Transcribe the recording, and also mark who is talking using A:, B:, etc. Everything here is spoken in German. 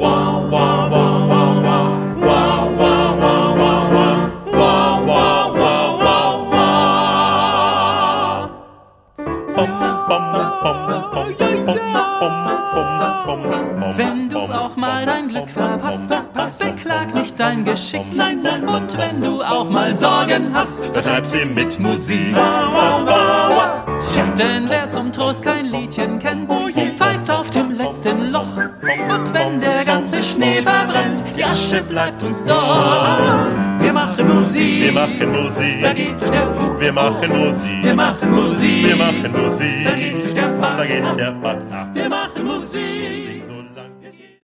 A: Wenn du auch mal dein Glück verpasst, beklag nicht dein Geschick. Und wenn du auch mal Sorgen hast,
B: vertreib sie mit Musik.
A: Denn wer zum Trost kein Liedchen kennt, pfeift auf dem letzten Loch. Und wenn der ganze Schnee verbrennt, die Asche bleibt uns doch. Wir machen Musik,
B: Wir machen Musik,
A: da geht durch der Hut.
B: wir machen Musik,
A: Wir machen Musik,
B: wir machen Musik,
A: da geht durch der Bach.
B: da geht der Bach.